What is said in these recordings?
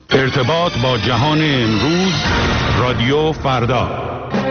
ارتباط با جهان امروز، رادیو فردا.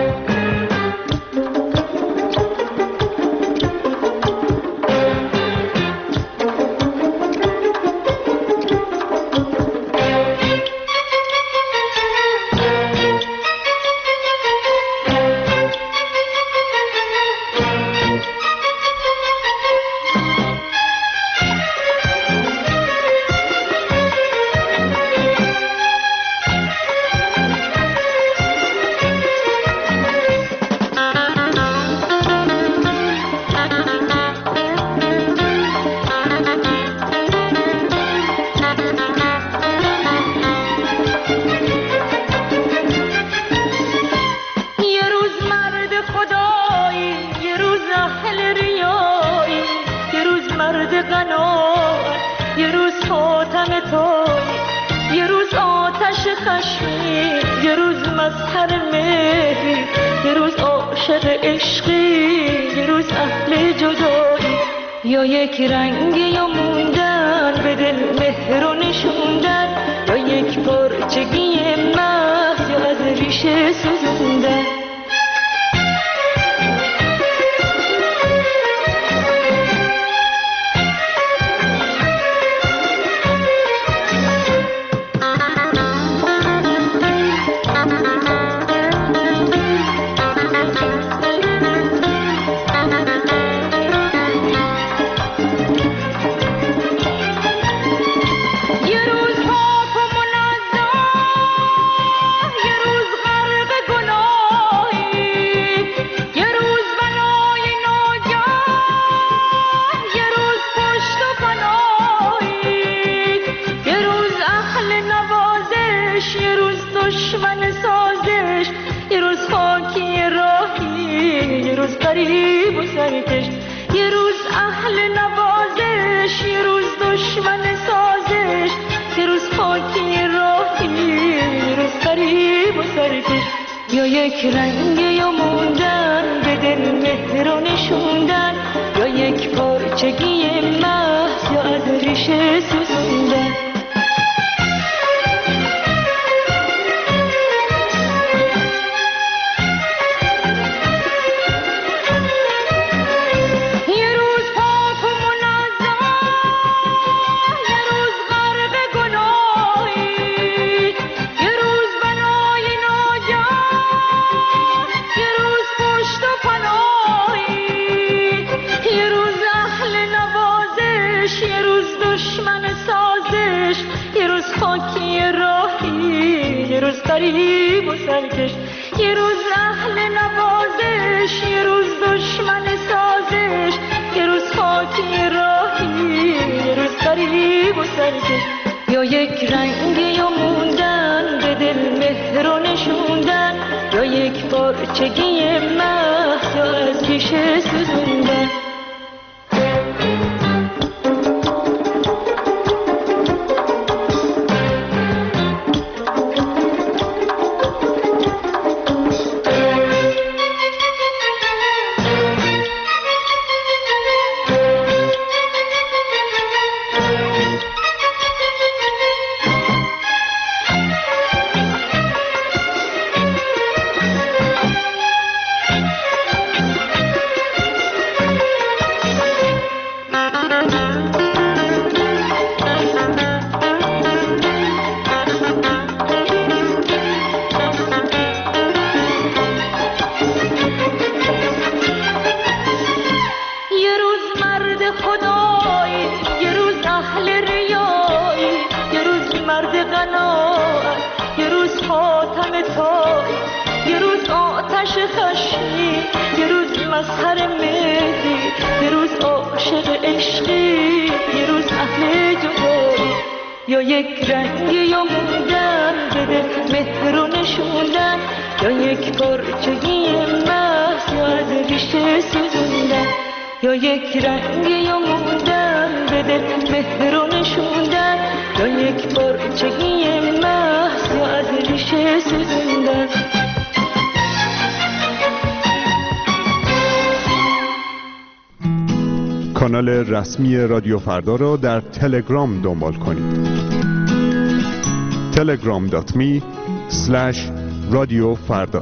یا یک رنگ یا موندن به دل مهر و نشوندن، یا یک پرچگی محض یا از ریشه سوزوندن. یه روز اهل نوازش، یه روز دشمن سازش، یه روز خاکی راهی، یه روز غریب و سرکش. یا یک رنگ یا موندن به دل مهر و نشوندن، یا یک پرچگی محض یا از ریشه سوزوندن. غریب و سرکش، یه روز اهل نوازش، یه روز دشمن سازش، یه روز خاکی راهی، یه روز غریب و سرکش. یا یک رنگ یا موندن به دل مهر و نشوندن، یا یک پرچگی محض یا از ریشه سوزوندن. یا یک رنگ یا موندن به دل مهر و نشوندن، یا یک پرچگی محض یا از ریشه سوزوندن. یا یک رنگ یا موندن به دل مهر و نشوندن، یا یک پرچگی محض یا از ریشه سوزوندن. کانال رسمی رادیو فردا را در تلگرام دنبال کنید. telegram.me/radiofarda.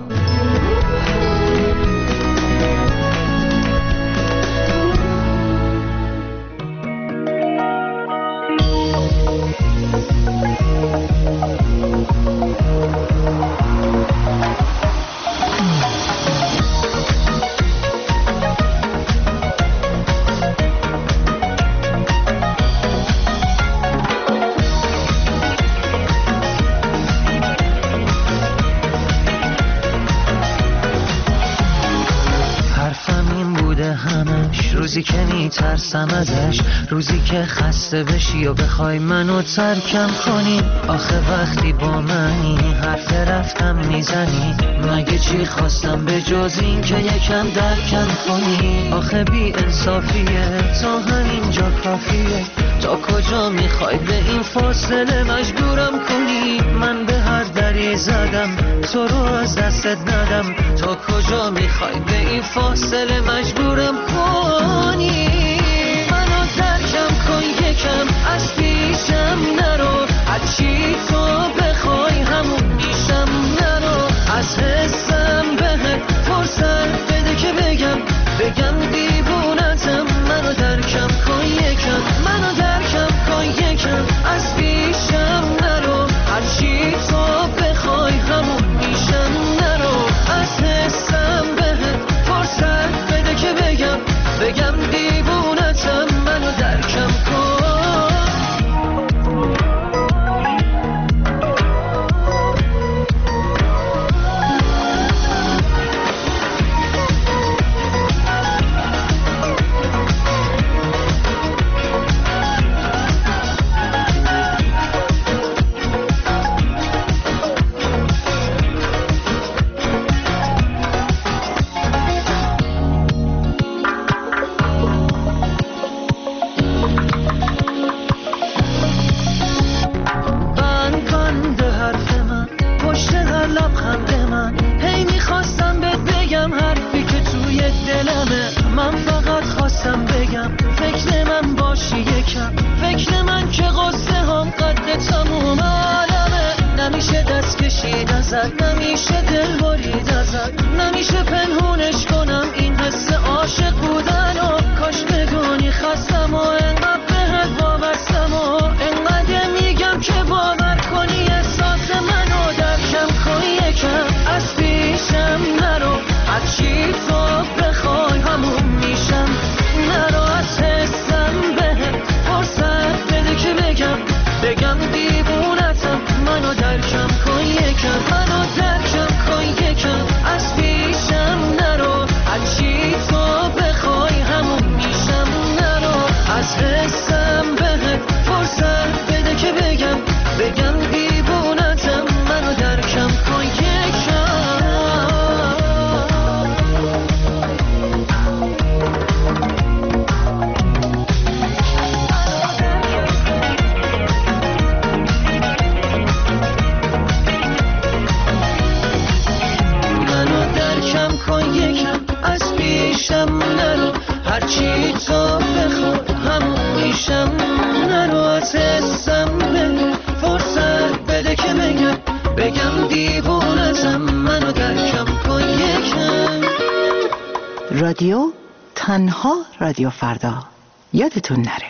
روزی که میترسم ازش، روزی که خسته بشی و بخوای منو ترکم کنی. آخه وقتی با منی حرف رفتم میزنی، مگه چی خواستم به جز این که یکم درکم کنی. آخه بی انصافیه تا همینجا کافیه، تا کجا میخوای به این فاصله مجبورم کنی. من به هر دری زدم تو رو از دستت ندم، تا کجا میخوای به این فاصله مجبورم کنی. منو درکم کن یکم، از پیشم نرو، هرچی تو بخوای همون میشم. نرو از حسم بهت فرصت بده که بگم دیوونتم. منو درکم کن یکم، منو درکم کن یکم، از پیشم نرو، هرچی تو بخوای همون میشم. نرو از حسم بهت فرصت بده که بگم دیوونتم. منو درکم کن. نمیشه دل برید ازت، نمیشه پنهونش کنم این حس عاشق بودن و کاش بدونی خستم و انقدر بهت وابستم و انقدر میگم که باور کنی احساس منو درکم کن یکم، از پیشم نرو، هرچی تو بخوای همون میشم. نرو از حسم بهت فرصت بده که بگم دیوونتم. منو درکم کن یکم، منو درکم کن یکم، از پیشم نرو، هرچی تو بخوای همون میشم. نرو از حسم بهت فرصت بده که بگم دیوونتم. منو درکم کن یکم. از پیشم نرو، هرچی تو بخوای همون میشم. نرو از حسم بده فرصت بده که بگم دیوونتم. منو درکم کن یکم. رادیو تنها رادیو فردا، یادتون نره.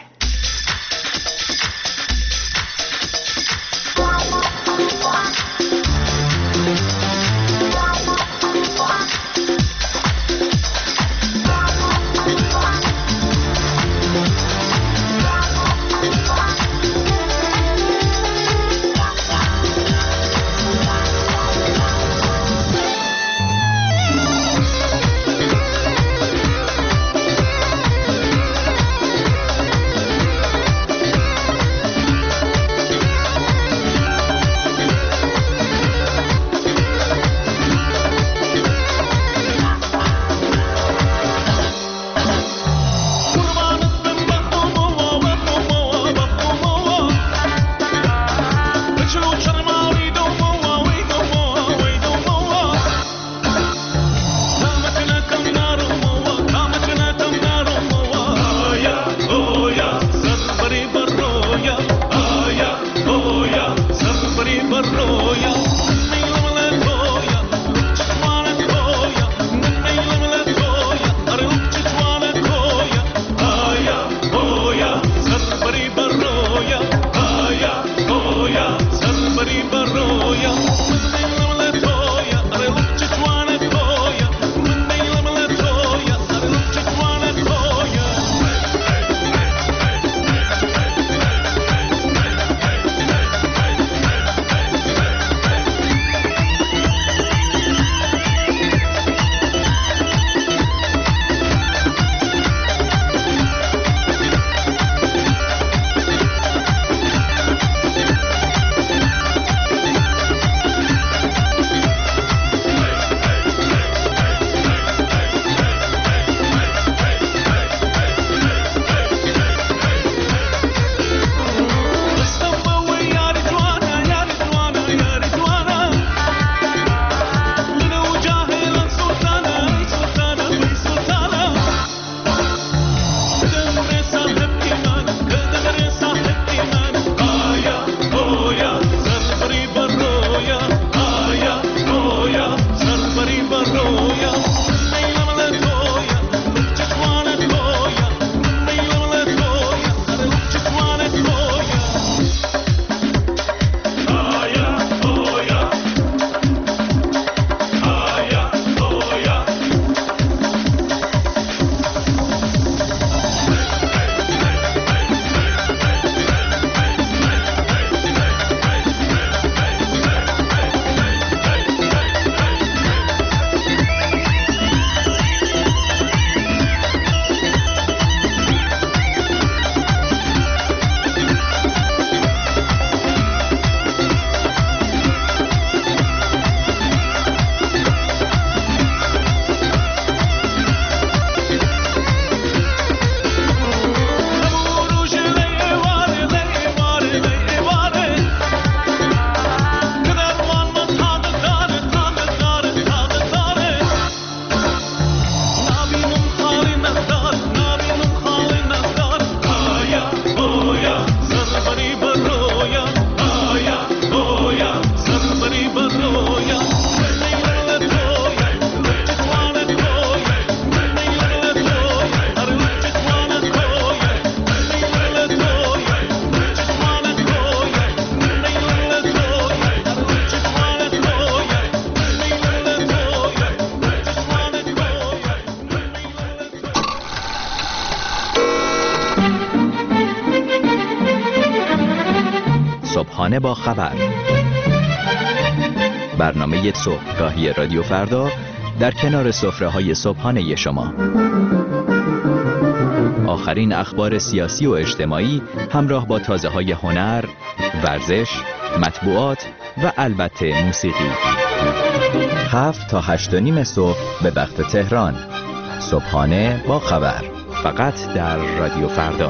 صبحانه با خبر، برنامه صبحگاهی رادیو فردا در کنار سفره‌های صبحانه شما. آخرین اخبار سیاسی و اجتماعی همراه با تازه‌های هنر، ورزش، مطبوعات و البته موسیقی. 7 تا 8:30 صبح به وقت تهران. صبحانه با خبر، فقط در رادیو فردا.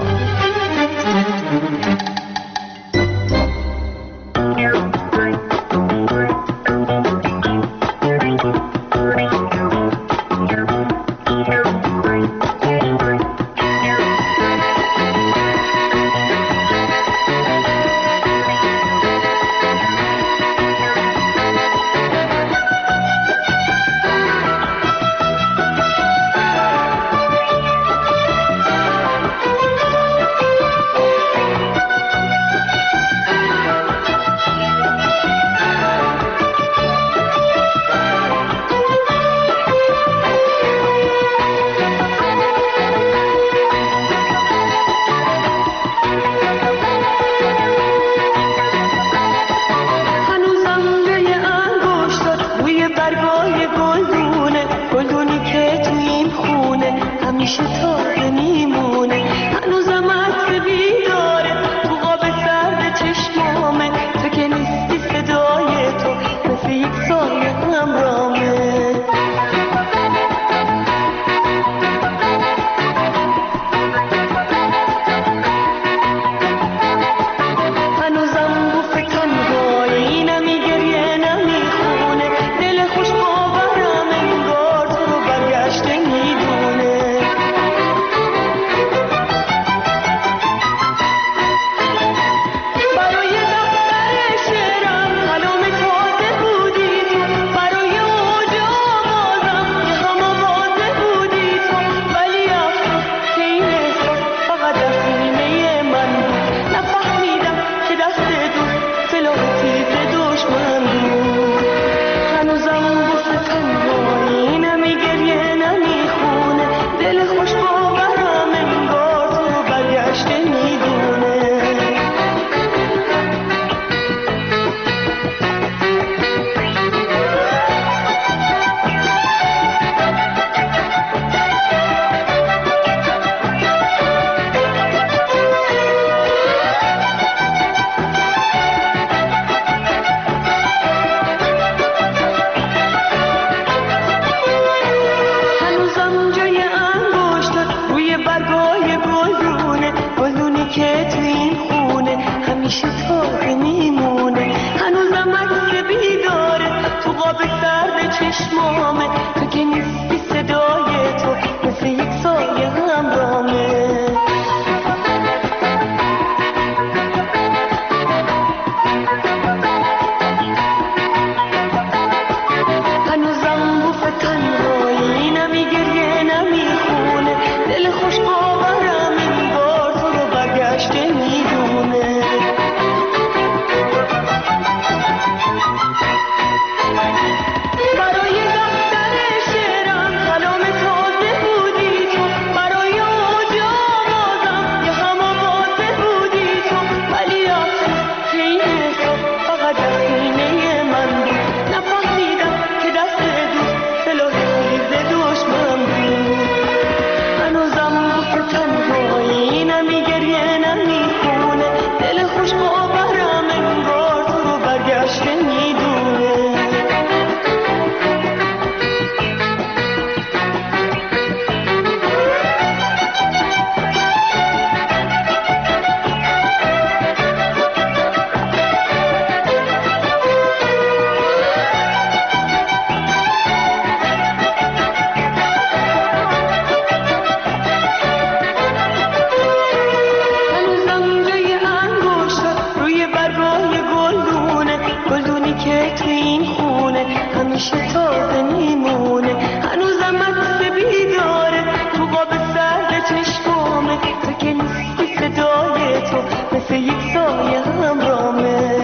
همیشه تازه میمونه، هنوزم عطر بیداره تو قاب سرد چشمامه، تو که نیستی صدای تو مثل یک سایه همرامه.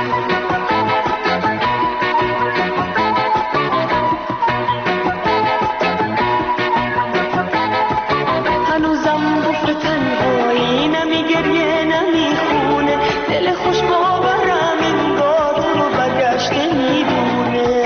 هنوزم بفر تنهایی نمیگریه نمیخونه، دل خوش باورم این گاده رو برگشته میدونه.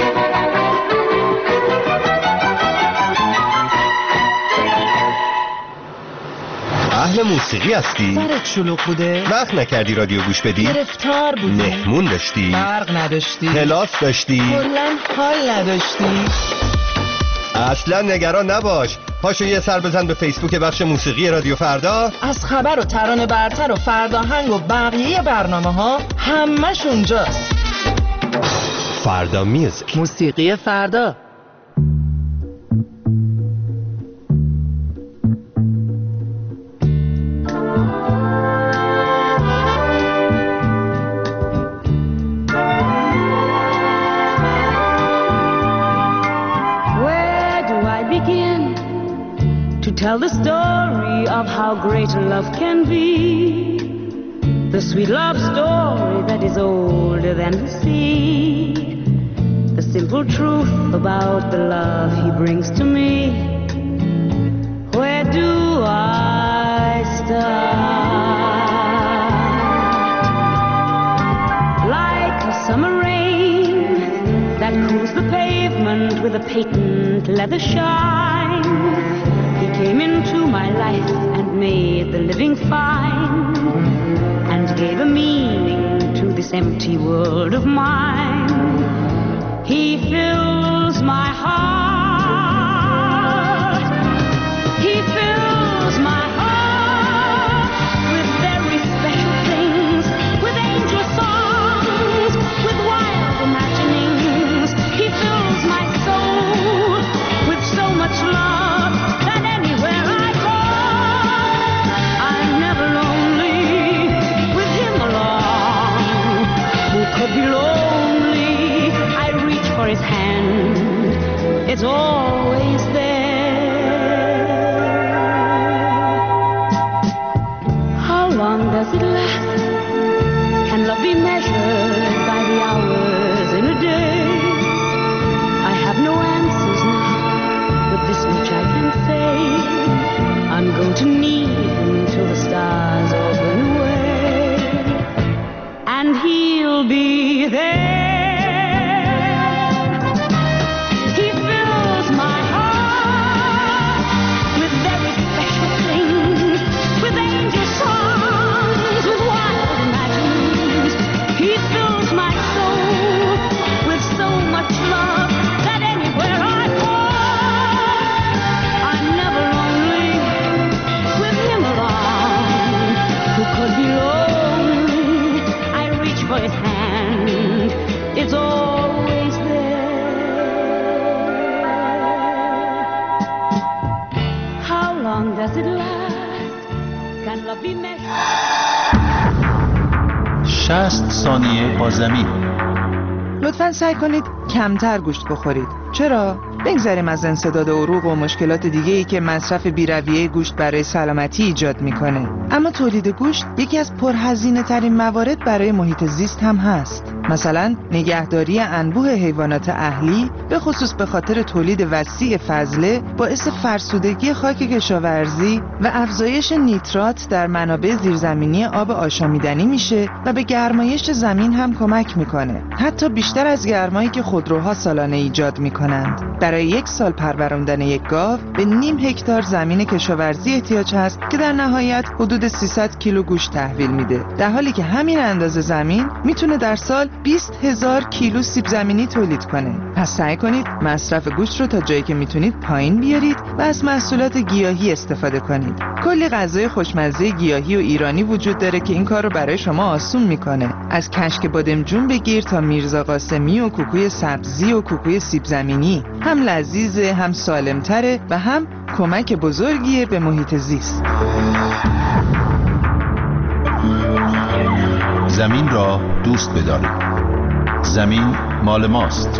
اهل موسیقی هستی؟ سرت شلوغ بوده؟ وقت نکردی رادیو گوش بدی؟ گرفتار بودی؟ مهمون داشتی؟ برق نداشتی؟ کلاس داشتی؟ کلاً حال نداشتی؟ اصلا نگران نباش، پاشو یه سر بزن به فیسبوک بخش موسیقی رادیو فردا. از خبر و ترانه برتر و فرداهنگ و بقیه برنامه ها همش اونجاست. فردا میوزیک، موسیقی فردا. Tell the story of how great love can be, the sweet love story that is older than the sea, the simple truth about the love he brings to me. Where do I start? Like a summer rain that cools the pavement with a patent leather shine, came into my life and made the living fine, and gave a meaning to this empty world of mine. He fills my heart, he fills my heart with very special things, with angel songs, with wild imaginings. He fills my soul with so much love that anywhere I go, I'm never lonely with him along. Who could be lonely? I reach for his hand, it's always there. How long does it last? Can love be measured by the hours in a day? I have no answers now, but this much I can say, I'm going to need him till the stars all burn away, and he'll be there. He fills my heart with very special things, with angel songs, with wild imaginings. He fills my soul with so much love that anywhere I go, I'm never lonely with him along. Who could be lonely? I reach for his hand, it's always there. How long does it last? Can love be measured? 60 ثانیه با زمین. لطفاً سعی کنید کمتر گوشت بخورید. چرا؟ بگذاریم از انسداد عروق و مشکلات دیگه‌ای که مصرف بی‌رویه گوشت برای سلامتی ایجاد میکنه. اما تولید گوشت یکی از پرهزینه‌ترین موارد برای محیط زیست هم هست. مثلا نگهداری انبوه حیوانات اهلی به خصوص به خاطر تولید وسیع فضله باعث فرسودگی خاک کشاورزی و افزایش نیترات در منابع زیرزمینی آب آشامیدنی میشه و به گرمایش زمین هم کمک میکنه، حتی بیشتر از گرمایی که خودروها سالانه ایجاد میکنند. برای یک سال پروراندن یک گاو به 0.5 هکتار زمین کشاورزی احتیاج هست که در نهایت حدود 300 کیلو گوشت تحویل میده، در حالی که همین اندازه زمین میتونه در سال 20,000 کیلو سیب زمینی تولید کنه. پس سعی کنید مصرف گوشت رو تا جایی که میتونید پایین بیارید و از محصولات گیاهی استفاده کنید. کلی غذای خوشمزه گیاهی و ایرانی وجود داره که این کار رو برای شما آسون میکنه. از کشک بادمجون بگیر تا میرزا قاسمی و کوکوی سبزی و کوکوی سیب زمینی، هم لذیذه، هم سالمتره و هم کمک بزرگیه به محیط زیست. زمین را دوست بدارید. زمین مال ماست.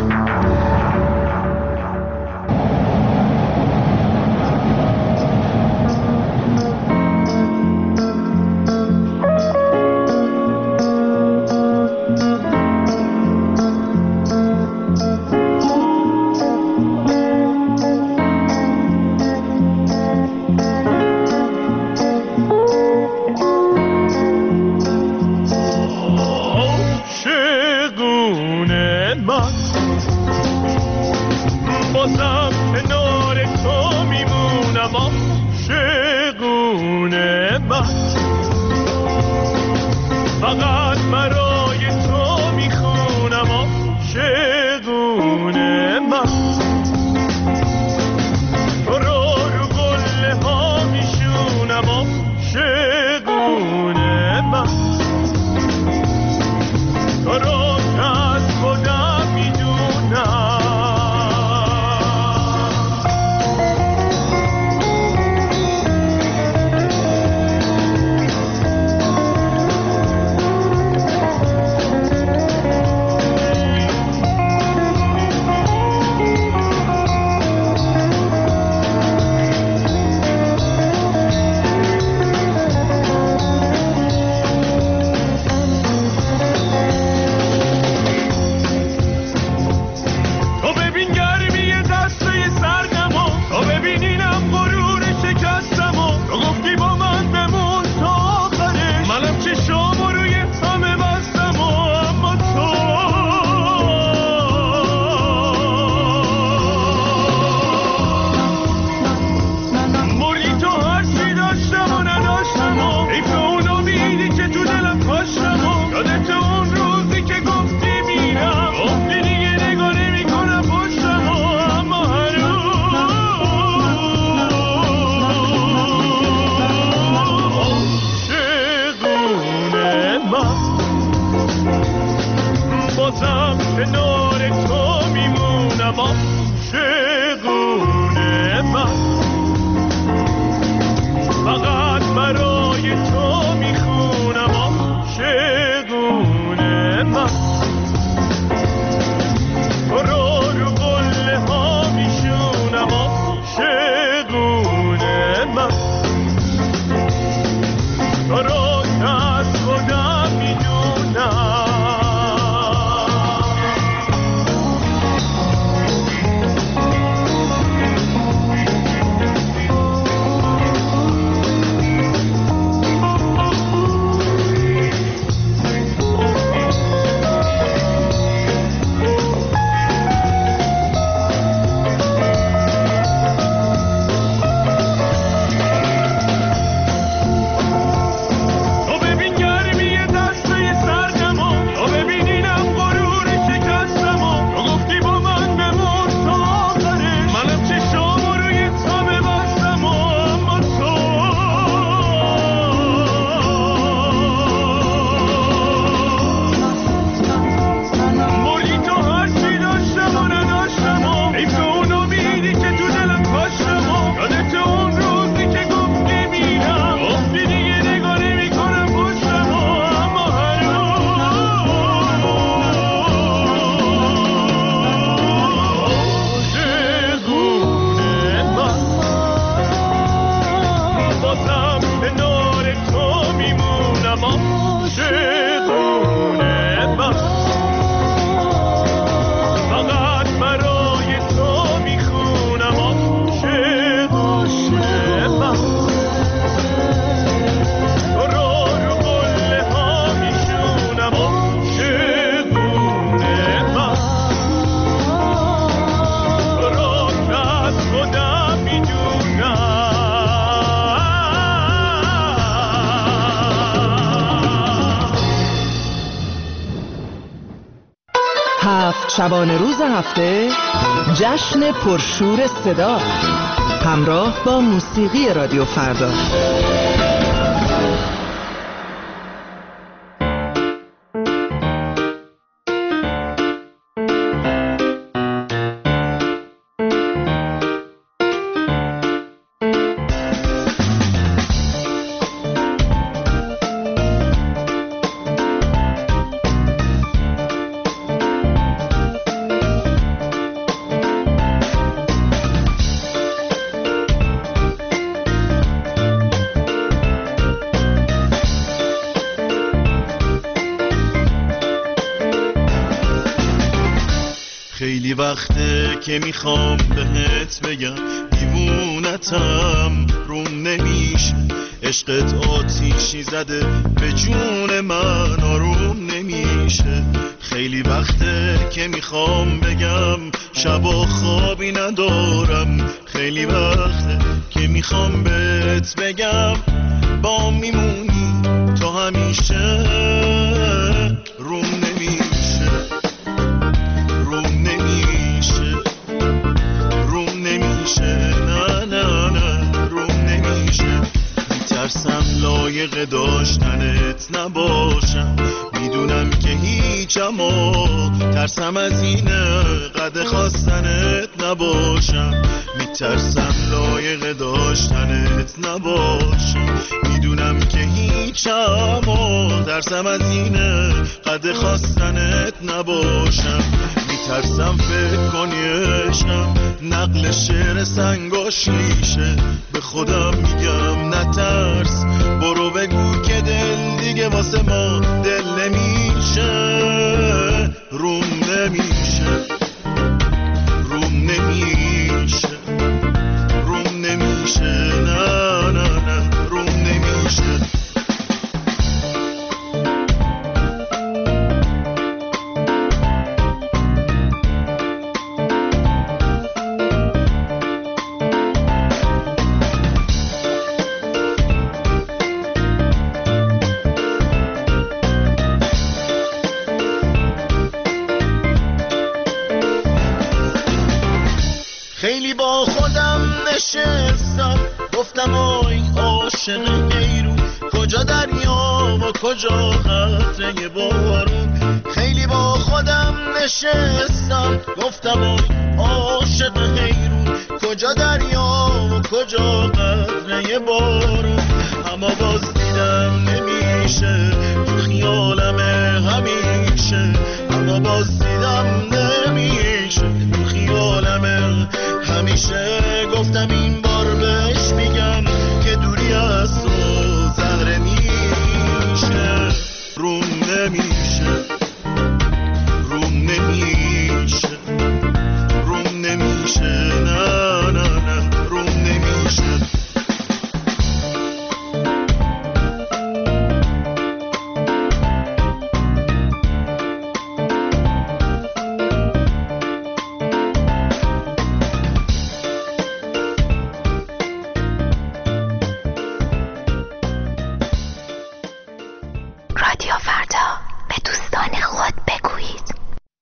شبانه روز هفته جشن پرشور صدا همراه با موسیقی رادیو فردا. خیلی وقته که میخوام بهت بگم دیوونتم روم نمیشه، عشقت آتیشی زده به جون من آروم نمیشه. خیلی وقته که میخوام بگم شبا خوابی ندارم، خیلی وقته که میخوام بهت بگم با میمونی تا همیشه. روم نمیشه، روم نمیشه، روم نمیشه، نه نه نه روم نمیشه. میترسم لایق داشتنت نباشم، میدونم که هیچم و ترسم از اینه قد خواستنت نباشم. میترسم لایق داشتنت نباشم، میدونم که هیچم و ترسم از اینه قد خواستنت نباشم. میترسم فکر کنی عشقم نقل شعر سنگاشیشه، به خودم میگم نترس برو بگو که دل دیگه واسه ما دل نمیشه. روم نمیشه، روم نمیشه، روم نمیشه، نه نه نه روم نمیشه. خیلی با خودم نشستم گفتم آی عاشق حیرون، کجا دریا و کجا قطره بارون. خیلی با خودم نشستم گفتم آی عاشق حیرون، کجا دریا و کجا قطره بارون. اما باز دیدم نمیشه تو خیالم همیشه، اما باز دیدم نمیشه تو خیالم همیشه. گفتم این بار بهش میگم که دوری از تو زهره میشه. روم نمیشه، روم نمیشه، روم نمیشه، نه نه نه روم نمیشه. رادیو فردا، به دوستان خود بگویید.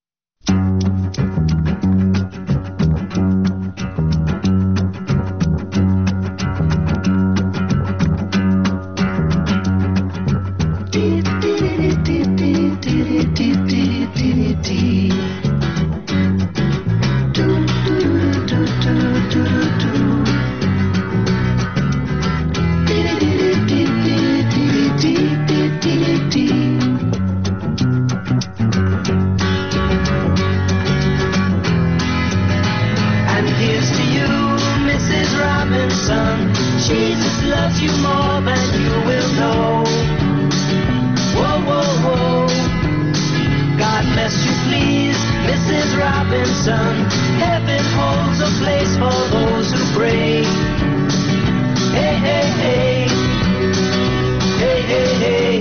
Jesus loves you more than you will know. Whoa, whoa, whoa. God bless you, please, Mrs. Robinson. Heaven holds a place for those who pray. Hey, hey, hey. Hey, hey, hey.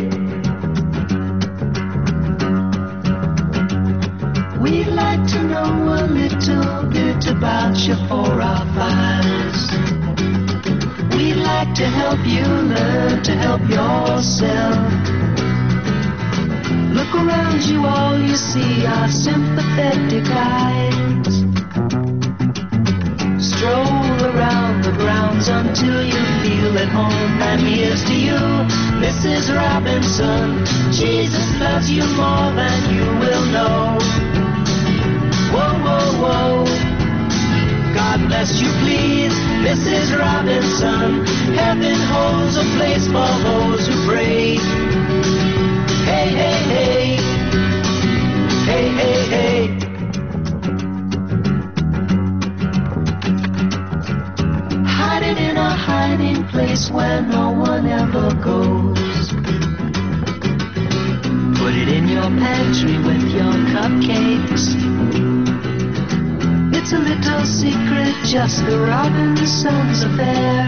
We'd like to know a little bit about you for our files. We'd like to help you learn to help yourself. Look around you, all you see are sympathetic eyes. Stroll around the grounds until you feel at home. And here's to you, Mrs. Robinson. Jesus loves you more than you will know. Whoa, whoa, whoa. God bless you, please, Mrs. Robinson. Heaven holds a place for those who pray. Hey, hey, hey. Hey, hey, hey. Hiding in a hiding place where no one ever goes. Put it in your pantry with your cupcakes. no secret, just the Robinsons affair.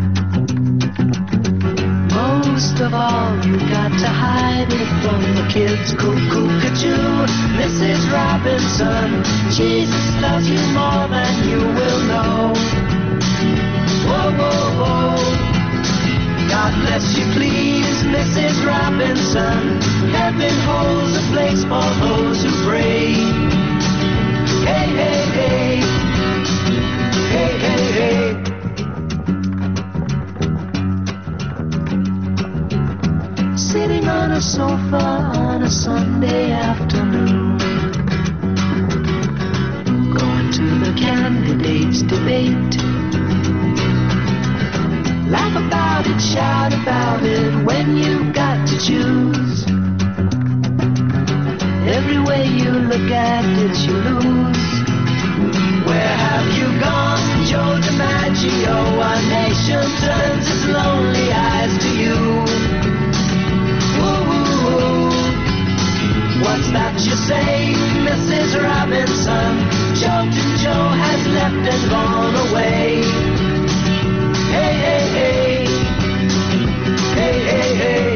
Most of all, you got to hide it from the kids. Cuckoo-cuckoo, Mrs. Robinson, Jesus loves you more than you will know. Whoa, whoa, whoa. God bless you, please, Mrs. Robinson. Heaven holds a place for those who pray. Hey, hey, hey. Hey, hey, hey. Sitting on a sofa on a Sunday afternoon, going to the candidates' debate. Laugh about it, shout about it when you've got to choose. Every way you look at it, you lose. Where have you gone, Joe DiMaggio? Our nation turns its lonely eyes to you. Ooh, what's that you say, Mrs. Robinson? Joltin' Joe has left and gone away. Hey, hey, hey. Hey, hey, hey.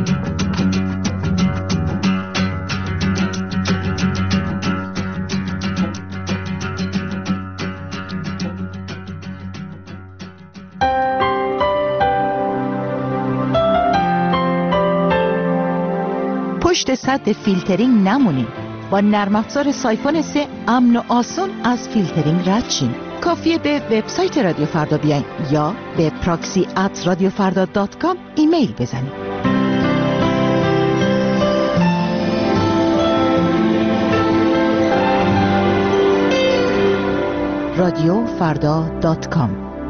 پشت سد فیلترینگ نمونین. با نرم افزار سایفون 3 امن و آسون از فیلترینگ رد شین. کافیه به وبسایت رادیو فردا بیاین یا به proxy@radiofarda.com ایمیل بزنید. radiofarda.com.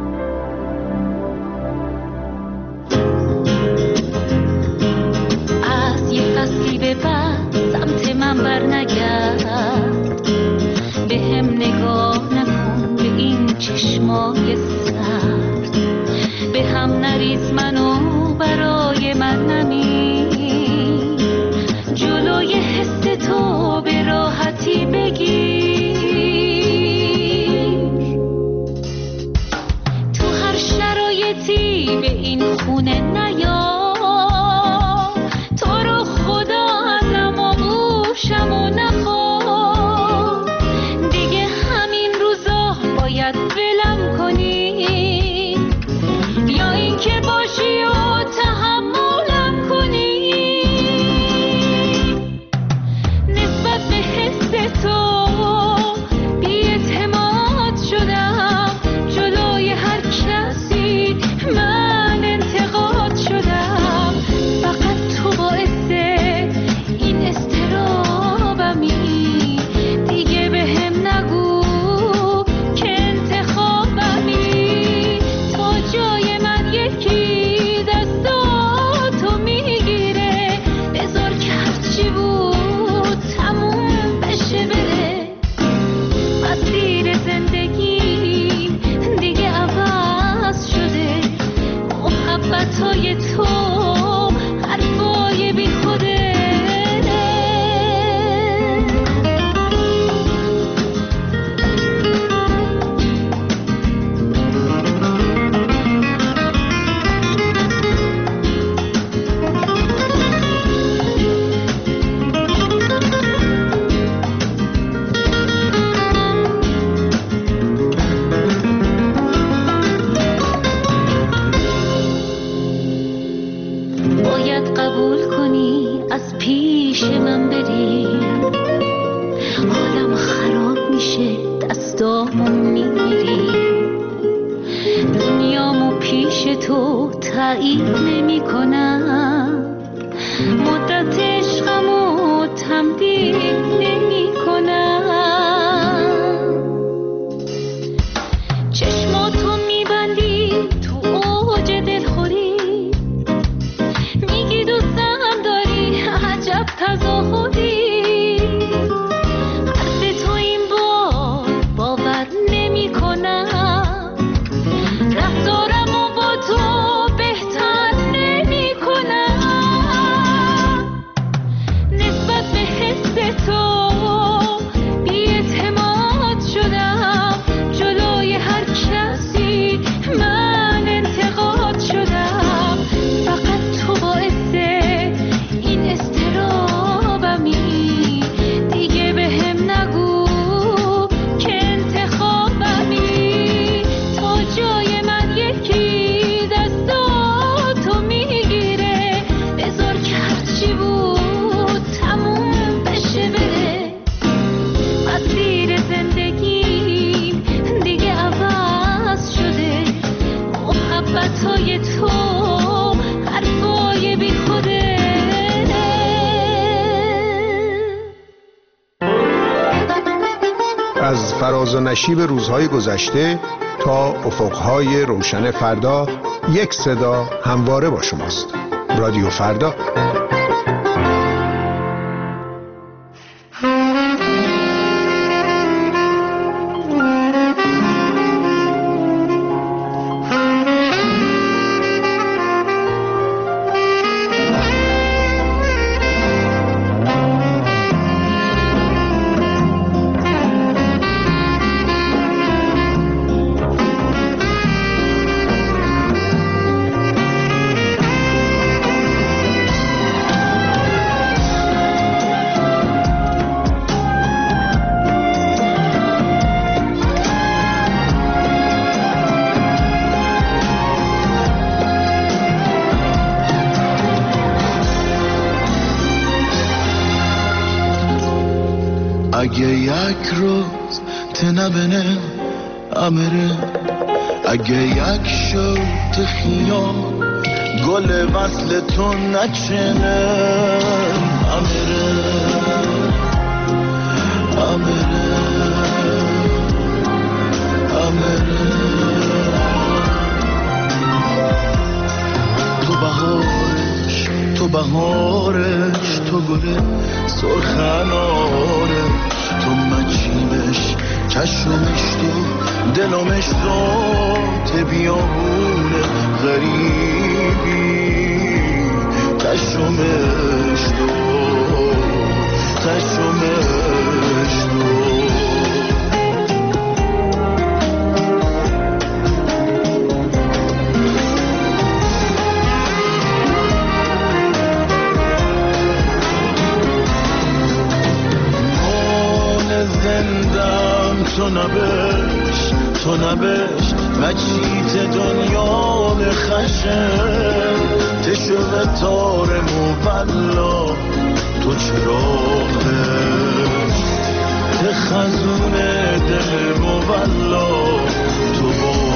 از یه فصلی به بعد سمت من برنگرد، به هم نگاه نکن به این چشمای سرد، به هم نریز منو برای من نمیر، جلوی حس تو به راحتی بگیر، تو هر شرایطی به این خونه نیا، تو رو خدا ازم آغوشم و نخواه، دیگه همین روزا باید ولم کنی یا این که باشی و تحملم کنی، نسبت به حس تو بی‌اعتماد شدم، جلوی هر کسی من انتقاد شدم، فقط تو باعث این اضطرابمی، دیگه به هم نگو که انتخابمی، تا جای من یکی دستاتو میگیره، بذار که هرچی بود تموم بشه بره، مسیر زندگی دیگه عوض شده، محبتای تو حرفای بی خوده. باید قبول کنی از پیش من بری، حالم خراب میشه دستامو میگیری، دنیامو پیش تو تایید نمی کنم، مدت عشقمو تمدید نمی کنم، چشماتو میبندی تو اوج دلخوری، میگی دوستم داری عجب تظاهری، حرف تو این بار باور نمی کنم، رفتارمو با تو بهتر نمی کنم، از فراز و نشیب روزهای گذشته تا افقهای روشن فردا، یک صدا همواره با شماست. رادیو فردا. اگه یک روز تنبنه امره، اگه یک شوت خیال گل وصل تو نچنه امره امره امره، تو بهارش تو بهارش تو گل سرخناره، تو مچیمش چشمش تو دلمش ذات بیابونه غریبی، چشمش تو چشمش تو زندم تو نبش مچیت دنیا خشم، تشو تار مولا تو چراغش، تخزون دل مولا تو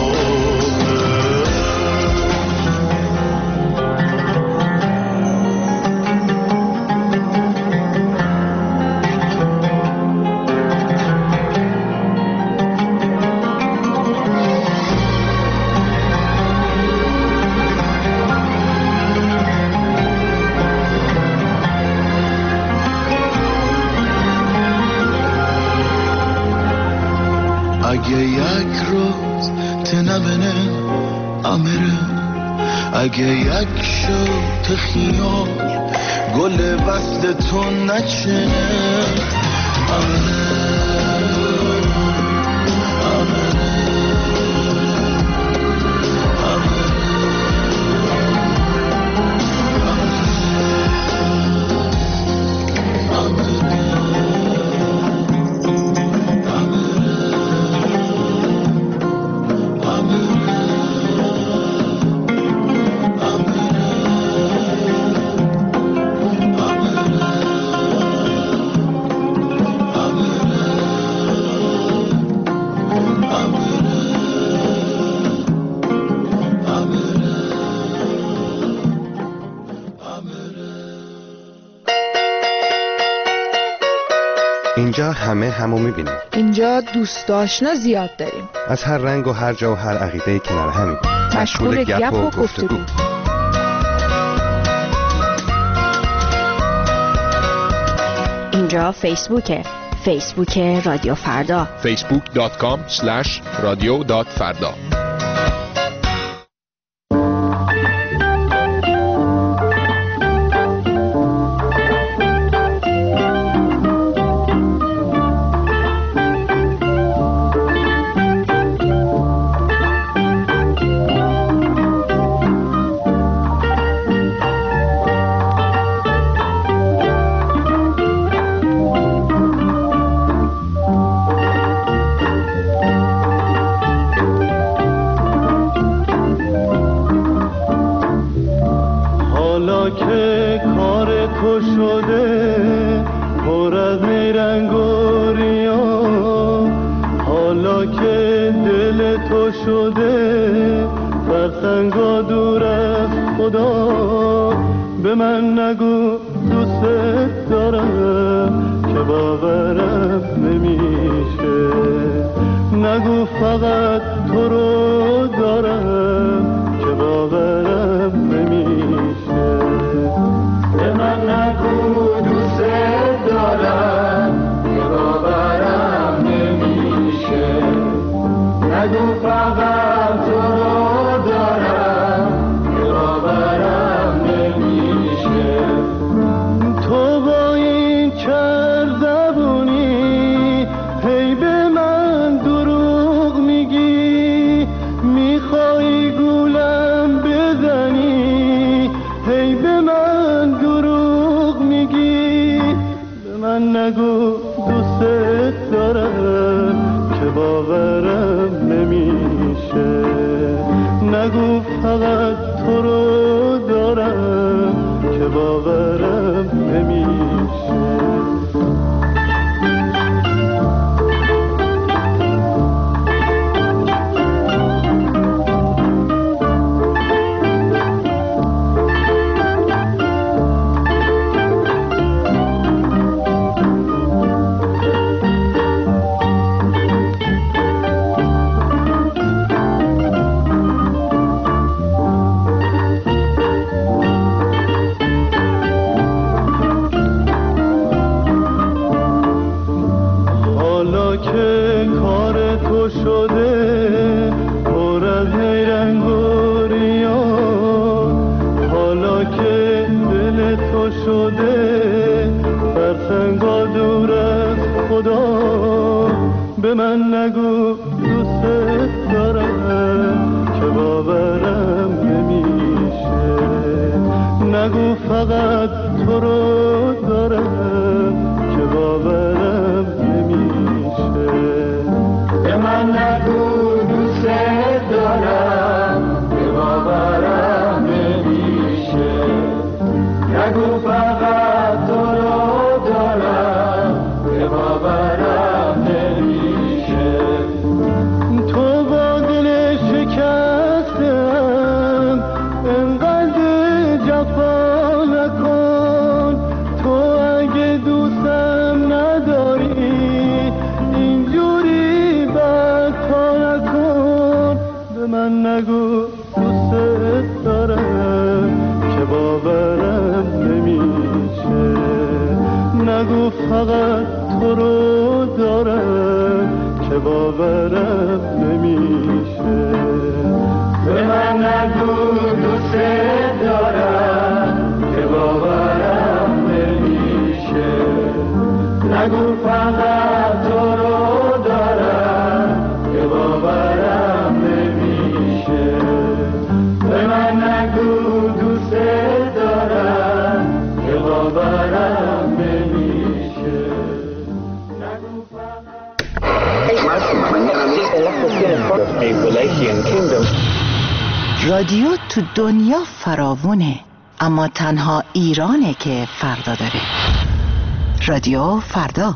اگه یک روز تنبنه امره، اگه یک شوت خیال گل وصل تو نچنه امره اینجا همو میبینیم. اینجا دوست آشنا زیاد داریم، از هر رنگ و هر جا و هر عقیده کنار همیم، مشغول گپ و گفتگو. اینجا فیسبوک رادیو فردا، facebook.com/radio.farda. دوست دارم که باورم نمیشه. نگو فقط تو رو دارم که باورم نمیشه. به من نگو دوست دارم که باورم نمیشه. نگو فقط تو رو دارم که باورم نمیشه. تو با این چرزبونی هی به من دروغ میگی، میخوای گولم بزنی، هی به من دروغ میگی. به من نگو دوست دارم که باورم نمیشه. نگو فقط تو رو دارم که باورم نمیشه. به من نگو دوست دارم که باورم نمیشه. نگو فقط تو رو دارم که باورم نمیشه. به من نگو دوست دارم که باورم نمیشه. نگو فقط تو رو دارم که باورم نمیشه. تو با دل شکستم انقدر جفا نکن. تو اگه دوستم نداری اینجوری بدکا نکن. به من نگو دوست دارم که باورم نمیشه. نگو فقط تو رو دارم که باورم نمیشه. به من نگو دوست دارم که باورم نمیشه. نگو فقط تو رو دارم که باورم نمیشه. به من نگو دوست دارم که باورم نمیشه. رادیو تو دنیا فراوونه، اما تنها ایرانه که فردا داره. رادیو فردا.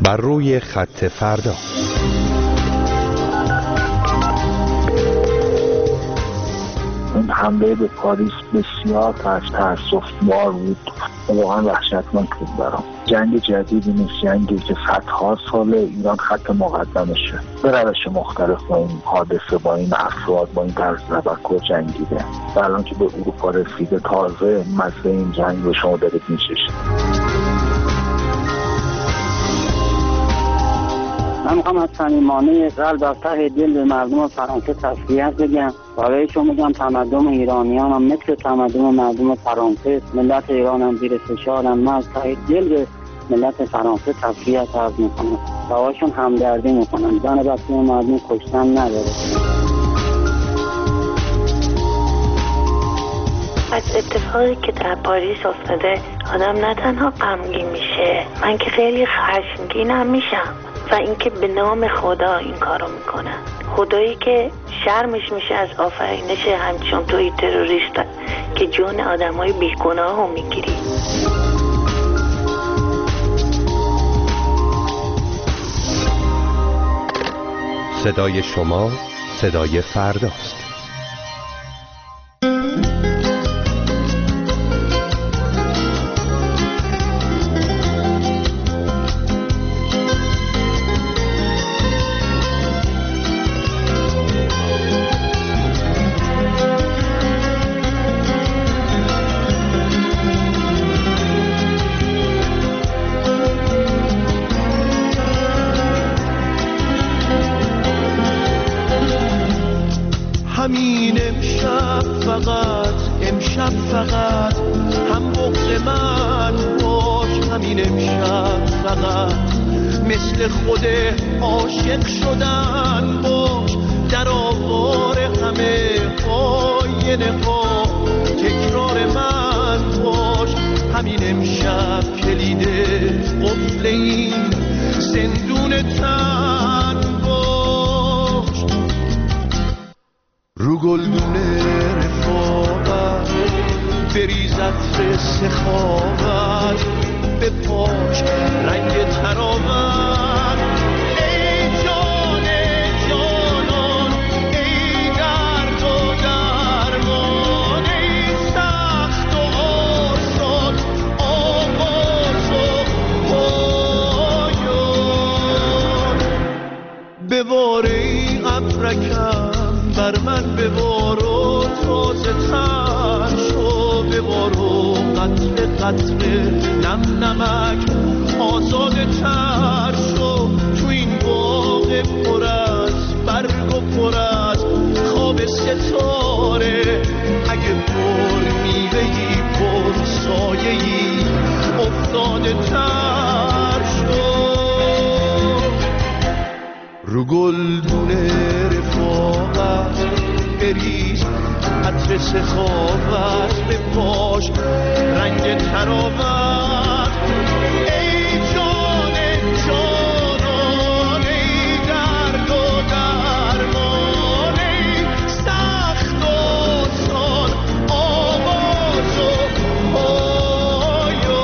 بر روی خط فردا. این حمله به پاریس بسیار تأسف‌بار بود، واقعا وحشتناک بود برام. جنگ جدیدی نیست، جنگی که صدها سال ایران خط مقدمشه، به روش مختلف با این حادثه، با این افراد، با این طرز تفکر جنگیده و الان که به اروپا رسیده تازه مزه این جنگ رو شما دارید می‌چشید. من میخوام از صمیمانه قلب از ته دل به مردم فرانسه تسلیت بگم. برای شما میگم تمدن ایرانیان هم مثل تمدن مردم فرانسه، ملت ایران هم زیر فشارن. من از ته دل به ملت فرانسه تسلیت عرض میکنم، باهاشون همدردی میکنم. زن بچه مردم کشتن نداره. از اتفاقی که در پاریس افتاده آدم نه تنها غمگین میشه، من که خیلی خشمگینم میشم. و اینکه به نام خدا این کارو میکنن، خدایی که شرمش میشه از آفرینش همچون توی تروریست که جون آدمای بیگناه رو میگیری. صدای شما صدای فرداست. همین امشب فقط هم بغض من باش، همین امشب فقط مثل خود عاشق شدن باش، در آوار همه آینه ها تکرار من باش، همین امشب کلید قفل این زندون تن باش. رو گلدونه رفاقت بریز عطر سخاوت، به پاش رنگ تراوت. ای جان جانان، ای درد و درمان، ای سخت و آسان، آغاز و پایان. ببار ای ابرکم بر من ببار و تازه تر شو، ببار و قطره قطره نم نمک آزاده تر شو. تو این باغ پر از برگ و پر از خواب ستاره، اگه پر میوه‌ای پر سایه‌ای افتاده تر شو. رو گلدونه رفاقت بریز عطر سخاوت، به پاش رنگ تراوت. ای جان جانان، ای درد و درمان، ای سخت و آسان، آواز و پایان.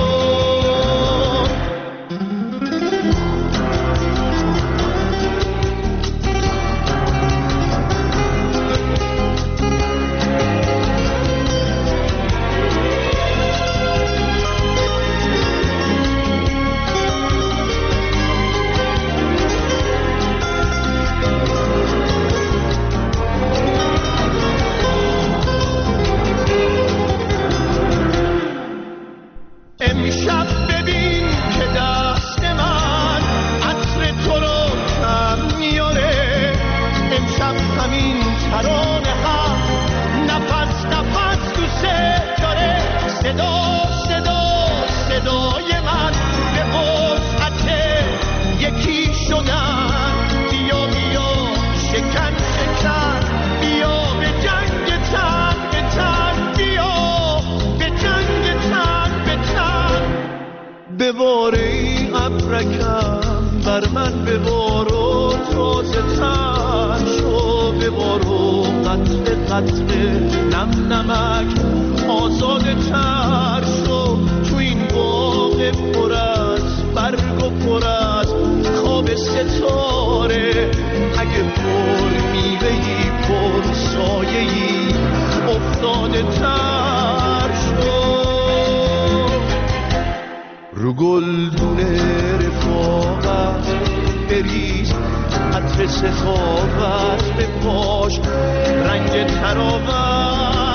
امشب ببین که دست من عطر تو رو کم میاره، امشب همین ترانه هم نفس نفس دوست داره. صدا صدا صدای من به وسعت یکی شدن. بیا بیا شکن شکن، بیا به جنگ تن به تن، بیا به جنگ تن به تن. ببار ای ابرکم بر من ببار و تازه تر شو، ببار و قطره قطره نم نمک آزاده تر شو. تو این باغ پر از برگ و پر از رو گلدون رفاقت بریز عطر سخاوت به پاش رنگ تراوت